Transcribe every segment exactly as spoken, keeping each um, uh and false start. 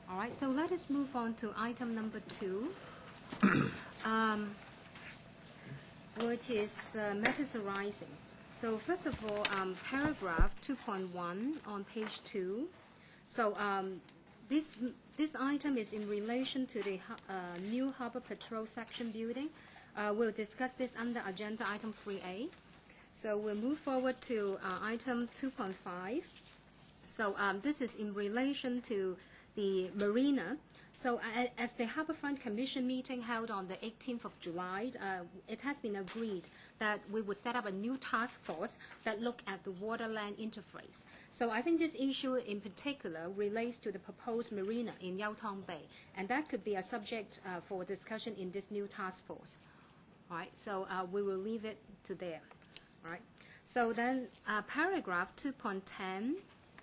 All right, so let us move on to item number two, um, which is uh, matters arising. So first of all, um, paragraph two point one on page two. So um, this this item is in relation to the uh, new Harbour Patrol section building. Uh, we'll discuss this under agenda item three A. So we'll move forward to uh, item two point five. So um, this is in relation to the marina. So uh, as the Harbourfront Commission meeting held on the eighteenth of July, uh, it has been agreed that we would set up a new task force that look at the water-land interface. So I think this issue in particular relates to the proposed marina in Yau Tong Bay, and that could be a subject uh, for discussion in this new task force. All right, so uh, we will leave it to there. All right. So then uh, paragraph two point ten,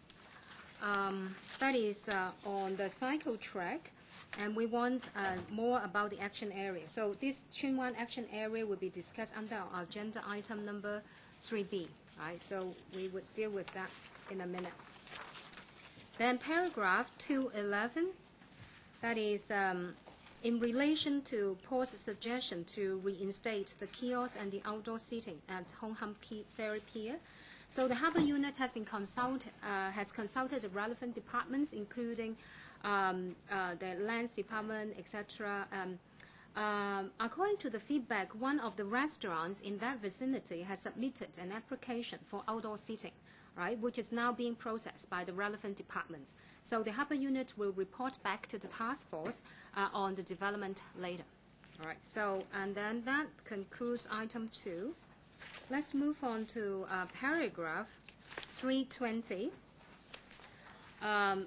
um, that is uh, on the cycle track, and we want uh, more about the action area. So this Tsuen Wan action area will be discussed under our agenda item number three B. Right, so we would deal with that in a minute. Then paragraph two eleven, that is um, in relation to Paul's suggestion to reinstate the kiosk and the outdoor seating at Hong Ham Ferry Pier. So the Harbour Unit has been consult, uh, has consulted the relevant departments, including um, uh, the Lands Department, et cetera. Um, um, according to the feedback, one of the restaurants in that vicinity has submitted an application for outdoor seating, right, which is now being processed by the relevant departments. So the Harbour Unit will report back to the task force uh, on the development later. All right. So and then that concludes item two. Let's move on to uh, paragraph three twenty. Um,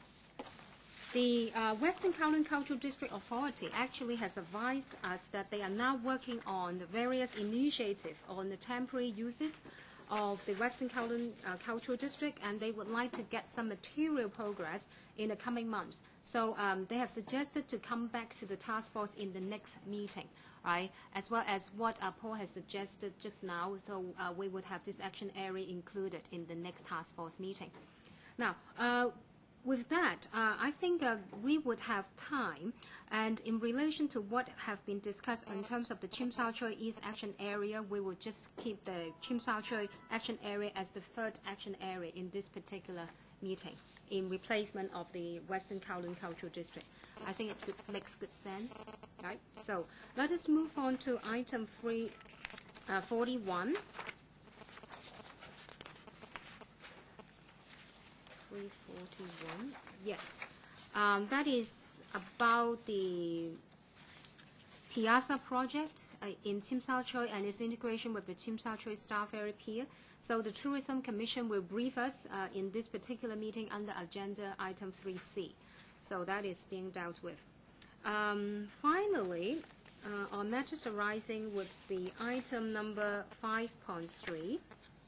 the uh, Western Kowloon Cultural District Authority actually has advised us that they are now working on the various initiatives on the temporary uses of the Western Kowloon uh, Cultural District, and they would like to get some material progress in the coming months. So um, they have suggested to come back to the task force in the next meeting, right, as well as what uh, Paul has suggested just now, so uh, we would have this action area included in the next task force meeting. Now, uh, with that, uh, I think uh, we would have time, and in relation to what have been discussed in terms of the Tsim Sha Tsui East action area, we will just keep the Tsim Sha Tsui action area as the third action area in this particular meeting, in replacement of the Western Kowloon Cultural District. I think it could, makes good sense, right? So let us move on to item three, uh, forty-one. three forty-one, yes. Um, that is about the Piazza project uh, in Tsim Sha Tsui and its integration with the Tsim Sha Tsui Star Ferry Pier. So the Tourism Commission will brief us uh, in this particular meeting under agenda item three C. So that is being dealt with. Um, finally, uh, on matters arising would be item number five point three,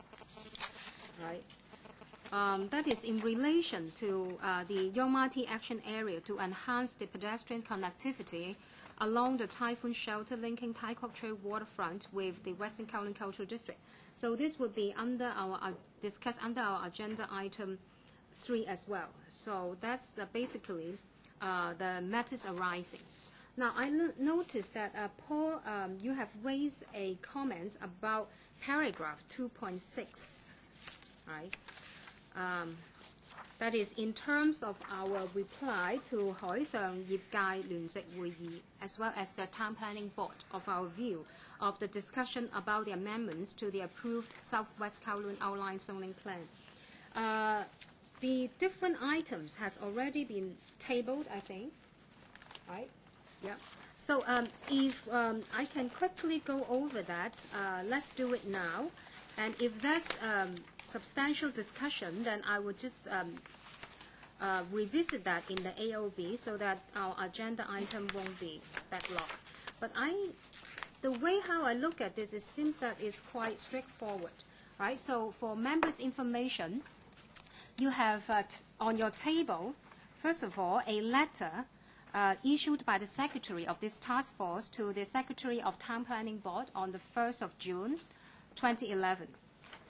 right? Um, that is in relation to uh, the Yong Ma Tei action area to enhance the pedestrian connectivity along the typhoon shelter linking Tai Kok Tsui waterfront with the Western Kowloon Cultural District. So this would be under our uh, discussed under our agenda item three as well. So that's uh, basically uh, the matters arising. Now I no noticed that uh, Paul, um, you have raised a comment about paragraph two point six, right? Um, that is in terms of our reply to Hải Sàng業界聯席會議, as well as the Town Planning Board, of our view of the discussion about the amendments to the approved Southwest Kowloon Outline Zoning Plan. Uh, the different items has already been tabled, I think, right? Yeah. So um, if um, I can quickly go over that, uh, let's do it now. And if there's um, substantial discussion, then I would just um, uh, revisit that in the A O B so that our agenda item won't be backlogged. But I, the way how I look at this, it seems that it's quite straightforward, right? So for members' information, you have uh, t on your table, first of all, a letter uh, issued by the Secretary of this task force to the Secretary of Town Planning Board on the first of June, twenty eleven.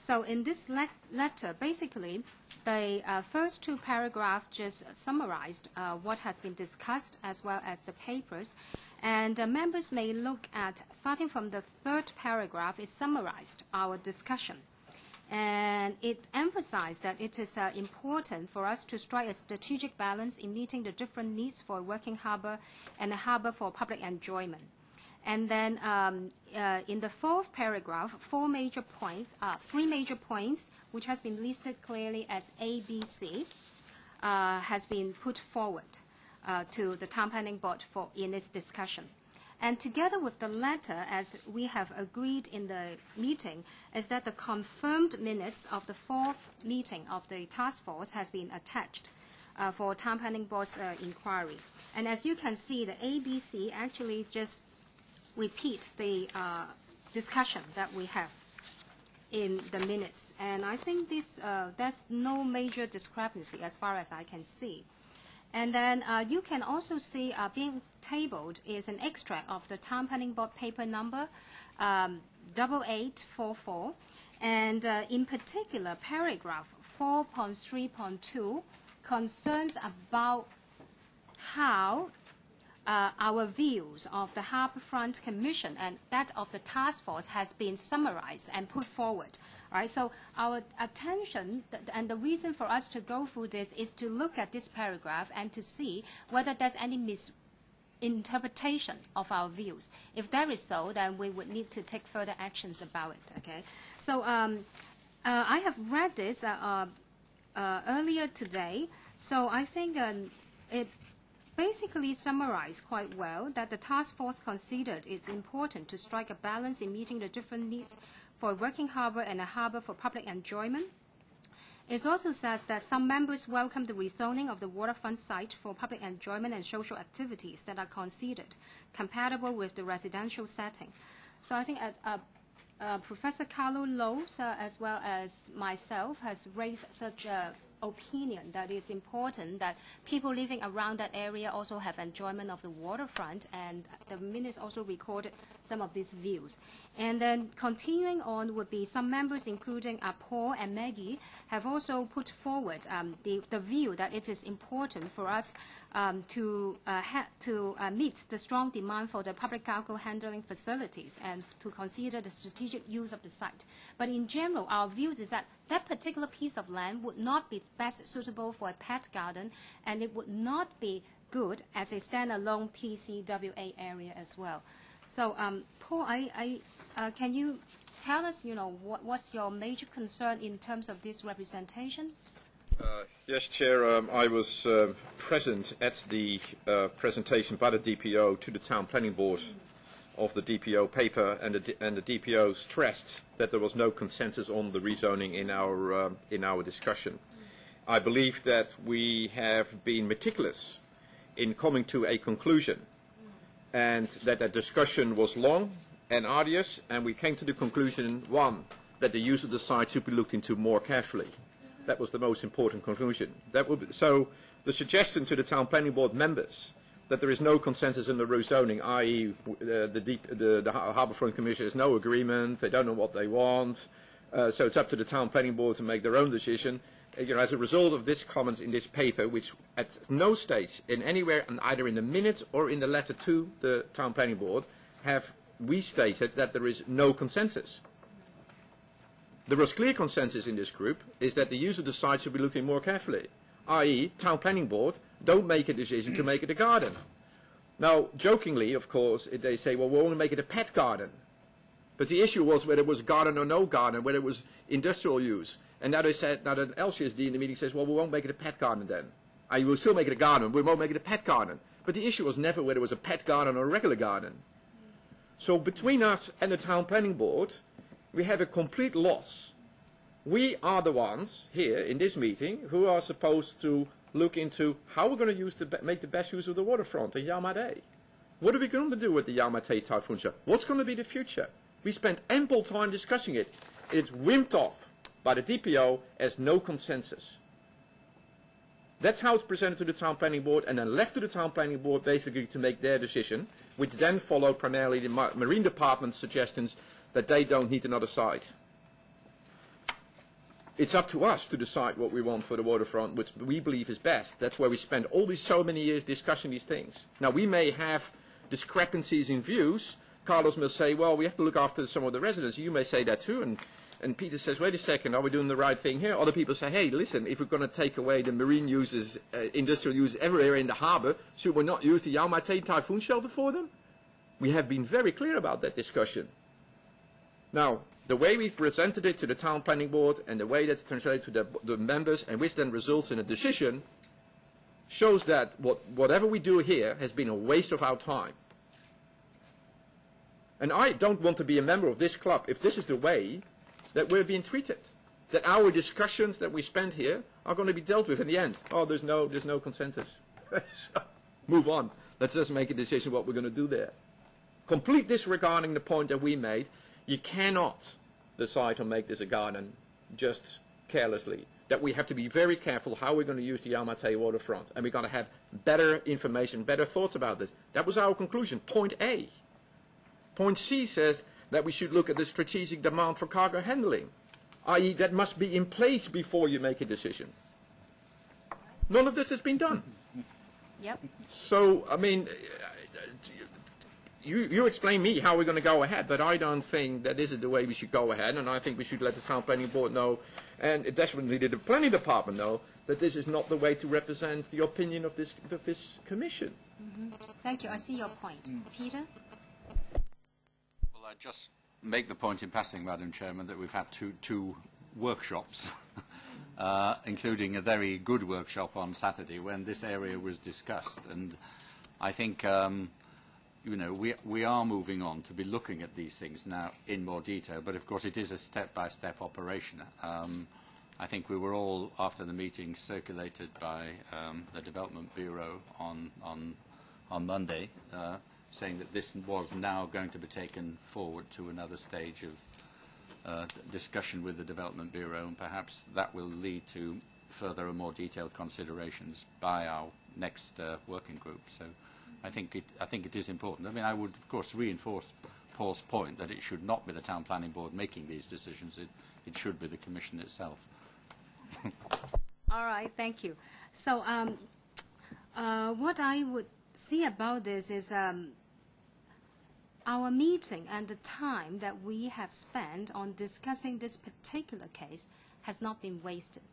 So in this let letter, basically, the uh, first two paragraphs just summarized uh, what has been discussed as well as the papers. And uh, members may look at, starting from the third paragraph, it summarized our discussion. And it emphasized that it is uh, important for us to strike a strategic balance in meeting the different needs for a working harbor and a harbor for public enjoyment. And then um, uh, in the fourth paragraph, four major points, uh, three major points, which has been listed clearly as A, B, C, uh, has been put forward uh, to the Town Planning Board for in this discussion. And together with the letter, as we have agreed in the meeting, is that the confirmed minutes of the fourth meeting of the task force has been attached uh, for Town Planning Board's uh, inquiry. And as you can see, the A B C actually just repeat the uh, discussion that we have in the minutes. And I think this, uh, there's no major discrepancy as far as I can see. And then uh, you can also see uh, being tabled is an extract of the Town Planning Board paper number um, double eight four four, and uh, in particular paragraph four point three point two concerns about how uh, our views of the Harbourfront Commission and that of the task force has been summarized and put forward. Right, so our attention th and the reason for us to go through this is to look at this paragraph and to see whether there's any misinterpretation of our views. If there is so, then we would need to take further actions about it. Okay, so um, uh, I have read this uh, uh, uh, earlier today, so I think um, it basically summarized quite well that the task force considered it's important to strike a balance in meeting the different needs for a working harbor and a harbor for public enjoyment. It also says that some members welcome the rezoning of the waterfront site for public enjoyment and social activities that are considered compatible with the residential setting. So I think uh, uh, uh, Professor Carlo Lowe's, uh, as well as myself, has raised such a opinion that it's important that people living around that area also have enjoyment of the waterfront, and the minutes also recorded some of these views. And then continuing on would be some members, including uh, Paul and Maggie, have also put forward um, the, the view that it is important for us um, to, uh, ha to uh, meet the strong demand for the public cargo handling facilities and to consider the strategic use of the site. But in general, our views is that that particular piece of land would not be best suitable for a pet garden, and it would not be good as a standalone P C W A area as well. So, um, Paul, I, I, uh, can you tell us, you know, what, what's your major concern in terms of this representation? Uh, yes, Chair. Um, I was uh, present at the uh, presentation by the D P O to the Town Planning Board of the D P O paper, and the, and the D P O stressed that there was no consensus on the rezoning in our, uh, in our discussion. I believe that we have been meticulous in coming to a conclusion, and that that discussion was long and arduous, and we came to the conclusion, one, that the use of the site should be looked into more carefully. That was the most important conclusion. That would be, so the suggestion to the Town Planning Board members that there is no consensus in the rezoning, that is uh, the, deep, the, the Harbourfront Commission has no agreement, they don't know what they want, uh, so it's up to the Town Planning Board to make their own decision. Uh, you know, as a result of this comment in this paper, which at no stage in anywhere, and either in the minutes or in the letter to the Town Planning Board, have we stated that there is no consensus. There was clear consensus in this group, is that the use of the site should be looked at more carefully, that is, Town Planning Board, don't make a decision to make it a garden. Now, jokingly, of course, they say, well, we'll only make it a pet garden. But the issue was whether it was garden or no garden, whether it was industrial use. And now they said, now the L C S D in the meeting says, well, we won't make it a pet garden then. I will still make it a garden, we won't make it a pet garden. But the issue was never whether it was a pet garden or a regular garden. So between us and the Town Planning Board, we have a complete loss. We are the ones here in this meeting who are supposed to look into how we're going to use to make the best use of the waterfront in Yamadei. What are we going to do with the Yamatei Taifunja? What's going to be the future? We spent ample time discussing it. It's wimped off by the D P O as no consensus. That's how it's presented to the Town Planning Board, and then left to the Town Planning Board basically to make their decision, which then followed primarily the Marine Department's suggestions that they don't need another site. It's up to us to decide what we want for the waterfront, which we believe is best. That's where we spend all these so many years discussing these things. Now, we may have discrepancies in views. Carlos may say, well, we have to look after some of the residents. You may say that too. And, and Peter says, wait a second, are we doing the right thing here? Other people say, hey, listen, if we're going to take away the marine uses, uh, industrial uses everywhere in the harbor, should we not use the Yau Ma Tei typhoon shelter for them? We have been very clear about that discussion. Now, the way we've presented it to the town planning board and the way that's translated to the, the members and which then results in a decision shows that what, whatever we do here has been a waste of our time. And I don't want to be a member of this club if this is the way that we're being treated. That our discussions that we spend here are going to be dealt with in the end. Oh, there's no, there's no consensus. So, move on. Let's just make a decision what we're going to do there. Complete disregarding the point that we made. You cannot decide to make this a garden just carelessly. That we have to be very careful how we're going to use the Yau Ma Tei waterfront. And we're going to have better information, better thoughts about this. That was our conclusion, point A. Point C says that we should look at the strategic demand for cargo handling, that is that must be in place before you make a decision. None of this has been done. Yep. So, I mean, you, you explain me how we're going to go ahead, but I don't think that this is the way we should go ahead, and I think we should let the Town Planning Board know, and definitely the Planning Department know, that this is not the way to represent the opinion of this, of this Commission. Mm-hmm. Thank you. I see your point. Mm. Peter? I just make the point in passing, Madam Chairman, that we've had two, two workshops, uh, including a very good workshop on Saturday when this area was discussed. And I think, um, you know, we, we are moving on to be looking at these things now in more detail. But, of course, it is a step-by-step operation. Um, I think we were all, after the meeting, circulated by um, the Development Bureau on, on, on Monday, uh, saying that this was now going to be taken forward to another stage of uh, discussion with the Development Bureau, and perhaps that will lead to further and more detailed considerations by our next uh, working group. So I think, it, I think it is important. I mean, I would, of course, reinforce Paul's point that it should not be the Town Planning Board making these decisions. It, it should be the Commission itself. All right, thank you. So um, uh, what I would see about this is um, our meeting and the time that we have spent on discussing this particular case has not been wasted,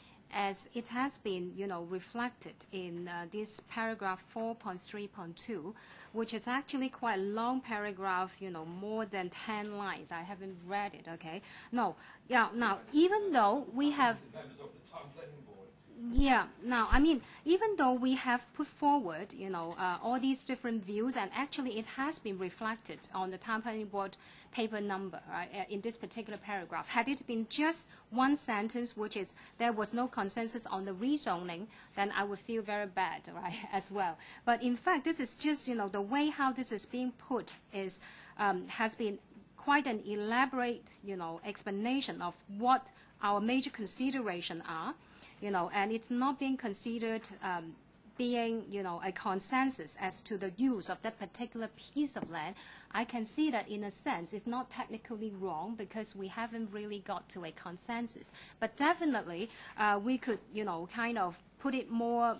as it has been, you know, reflected in uh, this paragraph four point three point two, which is actually quite a long paragraph, you know, more than ten lines. I haven't read it, okay? No, yeah, now, even though we have... Members of the Town Planning Board. Yeah. Now, I mean, even though we have put forward, you know, uh, all these different views, and actually it has been reflected on the Town Planning Board paper number, right, uh, in this particular paragraph. Had it been just one sentence, which is there was no consensus on the rezoning, then I would feel very bad, right, as well. But in fact, this is just, you know, the way how this is being put is um, has been quite an elaborate, you know, explanation of what our major considerations are. You know, and it's not being considered um, being, you know, a consensus as to the use of that particular piece of land. I can see that in a sense it's not technically wrong because we haven't really got to a consensus. But definitely uh, we could, you know, kind of put it more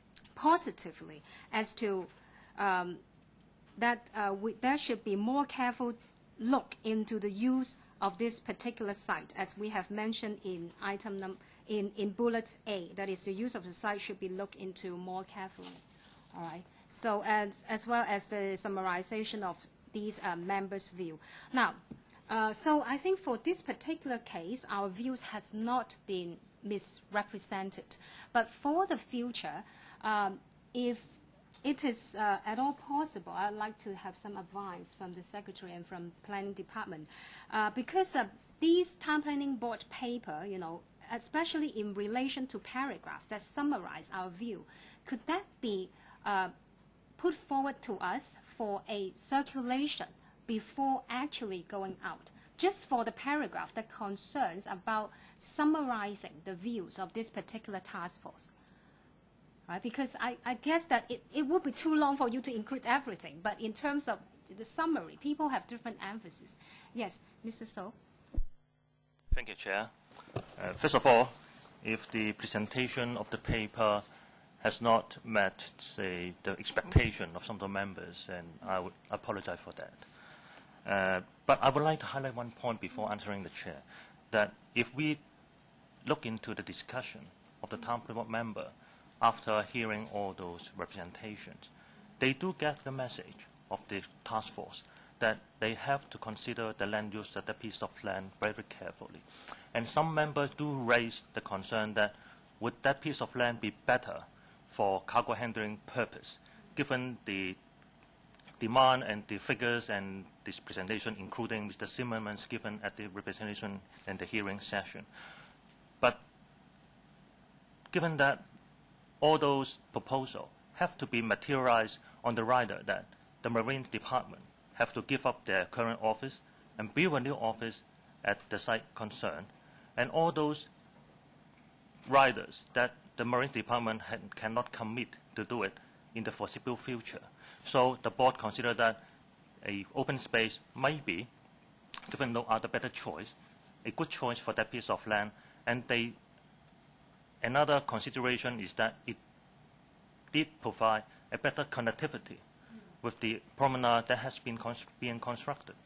positively as to um, that uh, we, there should be more careful look into the use of this particular site, as we have mentioned in item number In, in bullet A, that is the use of the site should be looked into more carefully. All right. So as, as well as the summarization of these uh, members' view. Now, uh, so I think for this particular case, our views has not been misrepresented. But for the future, um, if it is uh, at all possible, I'd like to have some advice from the Secretary and from Planning Department. Uh, because uh, these Town Planning Board paper, you know, especially in relation to paragraph that summarize our view, could that be uh, put forward to us for a circulation before actually going out, just for the paragraph that concerns about summarizing the views of this particular task force? Right? Because I, I guess that it, it would be too long for you to include everything, but in terms of the summary, people have different emphasis. Yes, Mister So. Thank you, Chair. Uh, first of all, if the presentation of the paper has not met, say, the expectation of some of the members, and I would apologize for that. Uh, but I would like to highlight one point before answering the chair, that if we look into the discussion of the town planning board member after hearing all those representations, they do get the message of the task force that they have to consider the land use of that piece of land very carefully. And some members do raise the concern that would that piece of land be better for cargo handling purpose, given the demand and the figures and this presentation, including Mister Zimmerman's given at the representation and the hearing session. But given that all those proposals have to be materialized on the rider that the Marine Department have to give up their current office and build a new office at the site concerned, and all those riders that the Marine Department had, cannot commit to do it in the foreseeable future. So the board considered that a open space might be, given no other better choice, a good choice for that piece of land. And they, another consideration is that it did provide a better connectivity with the promenade that has been const being constructed.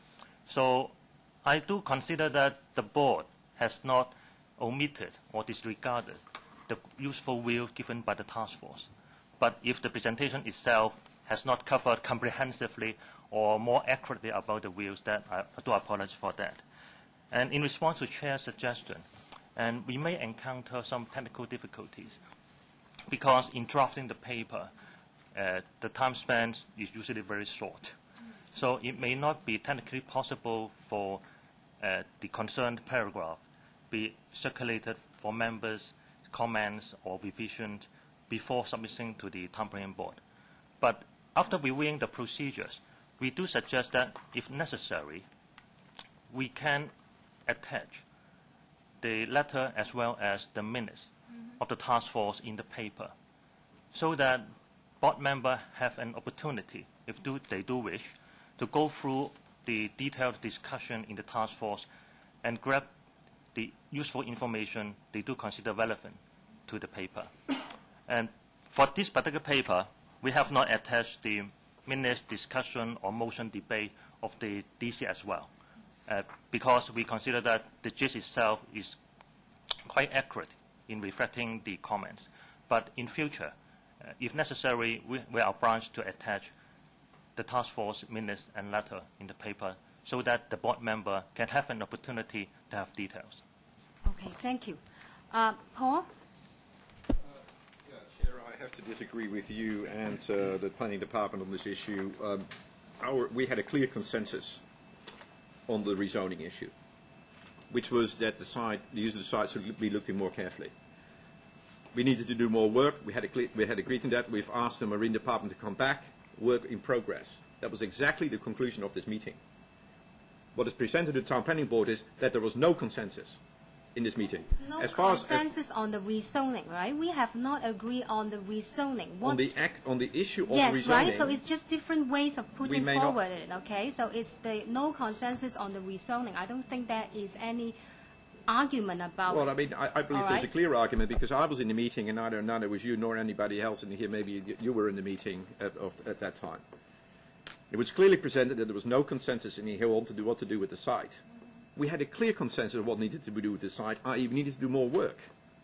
So I do consider that the board has not omitted or disregarded the useful view given by the task force. But if the presentation itself has not covered comprehensively or more accurately about the views, that I, I do apologize for that. And in response to Chair's suggestion, and we may encounter some technical difficulties, because in drafting the paper, uh, the time span is usually very short. So it may not be technically possible for uh, the concerned paragraph be circulated for members' comments or revisions before submitting to the town planning board. But after reviewing the procedures, we do suggest that, if necessary, we can attach the letter as well as the minutes mm-hmm. of the task force in the paper, so that board members have an opportunity, if do, they do wish, to go through the detailed discussion in the task force and grab the useful information they do consider relevant to the paper. And for this particular paper, we have not attached the minutes discussion or motion debate of the D C as well, uh, because we consider that the gist itself is quite accurate in reflecting the comments. But in future, uh, if necessary, we, we are obliged to attach the task force minutes and letter in the paper so that the board member can have an opportunity to have details. Okay, thank you. Uh, Paul? Uh, yeah, Chair, I have to disagree with you and uh, the planning department on this issue. Um, our, we had a clear consensus on the rezoning issue, which was that the site, the use of the site should be looked at more carefully. We needed to do more work. We had, a clear, we had agreed on that. We've asked the Marine Department to come back. Work in progress. That was exactly the conclusion of this meeting. What is presented to the Town Planning Board is that there was no consensus in this meeting. No as far consensus as, on the rezoning, right? We have not agreed on the rezoning. On the, act, on the issue of yes, rezoning. Yes, right? So it's just different ways of putting forward not, it, okay? So it's the no consensus on the rezoning. I don't think there is any argument about well, it. I mean, I, I believe All there's right. a clear argument, because I was in the meeting, and neither, neither was you nor anybody else in here. Maybe you were in the meeting at, of, at that time. It was clearly presented that there was no consensus in here on to do what to do with the site. We had a clear consensus of what needed to be done with the site, that is we needed to do more work.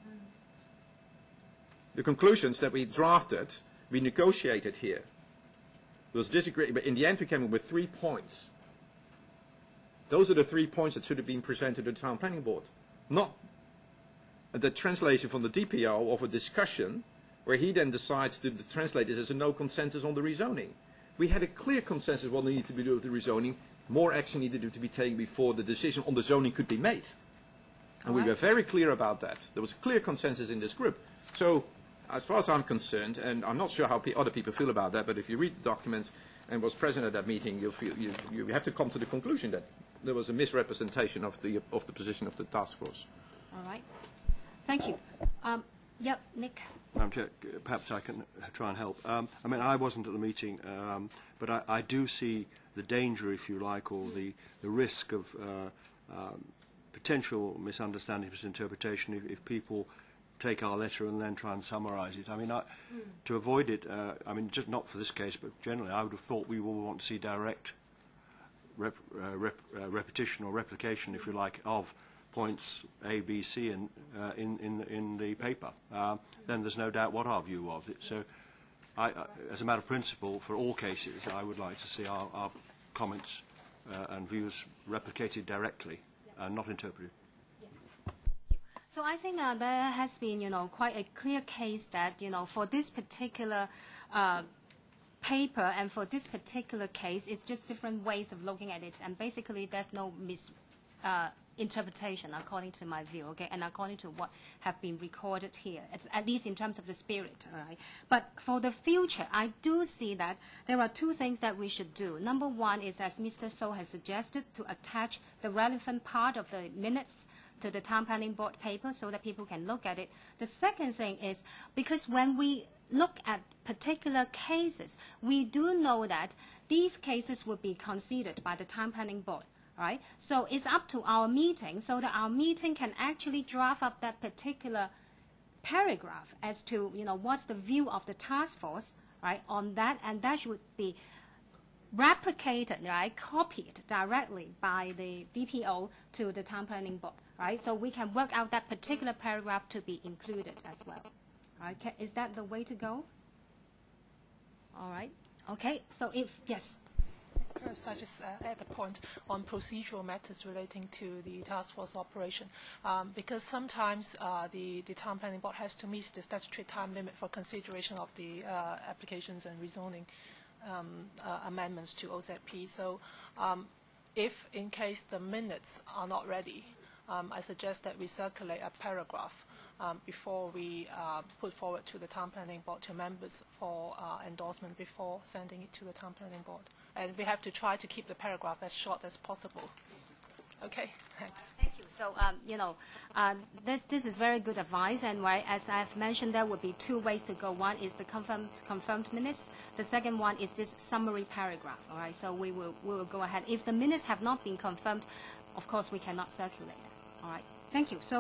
The conclusions that we drafted, we negotiated here. There was disagreement, but in the end we came up with three points. Those are the three points that should have been presented to the Town Planning Board. Not the translation from the D P O of a discussion where he then decides to translate this as a no consensus on the rezoning. We had a clear consensus of what needed to be done with the rezoning. More action needed to be taken before the decision on the zoning could be made. And we were very clear about that. There was a clear consensus in this group. So, as far as I'm concerned, and I'm not sure how pe other people feel about that, but if you read the documents and was present at that meeting, you'll feel, you, you have to come to the conclusion that there was a misrepresentation of the, of the position of the task force. All right. Thank you. Um, yep, Nick. Madam Chair, perhaps I can try and help. Um, I mean, I wasn't at the meeting, um, but I, I do see the danger, if you like, or the, the risk of uh, um, potential misunderstanding, misinterpretation if, if people take our letter and then try and summarise it. I mean, I, mm. to avoid it, uh, I mean, just not for this case, but generally, I would have thought we will want to see direct rep, uh, rep, uh, repetition or replication, if you like, of points A, B, C in, uh, in, in, in the paper. Uh, then there's no doubt what our view was. It. So, I, uh, as a matter of principle, for all cases, I would like to see our, our comments uh, and views replicated directly and not interpreted. So I think uh, there has been, you know, quite a clear case that, you know, for this particular uh, paper and for this particular case, it's just different ways of looking at it, and basically there's no mis uh, interpretation according to my view, okay, and according to what have been recorded here, it's, at least in terms of the spirit, all right. But for the future, I do see that there are two things that we should do. Number one is, as Mister So has suggested, to attach the relevant part of the minutes to the Town Planning Board paper so that people can look at it. The second thing is, because when we look at particular cases, we do know that these cases will be considered by the Town Planning Board, right? So it's up to our meeting so that our meeting can actually draft up that particular paragraph as to, you know, what's the view of the task force, right, on that, and that should be replicated, right, copied directly by the D P O to the Town Planning Board, right? So we can work out that particular paragraph to be included as well. All right, is that the way to go? All right, okay, so if, yes. Perhaps I just uh, add a point on procedural matters relating to the task force operation, um, because sometimes uh, the, the Town Planning Board has to meet the statutory time limit for consideration of the uh, applications and rezoning um, uh, amendments to O Z P. So um, if in case the minutes are not ready, um, I suggest that we circulate a paragraph um, before we uh, put forward to the Town Planning Board to members for uh, endorsement before sending it to the Town Planning Board. And we have to try to keep the paragraph as short as possible. Okay, thanks. Thank you. So, um, you know, uh, this, this is very good advice, and right, as I've mentioned, there would be two ways to go. One is the confirmed, confirmed minutes. The second one is this summary paragraph, all right? So we will, we will go ahead. If the minutes have not been confirmed, of course, we cannot circulate them, all right? Thank you. So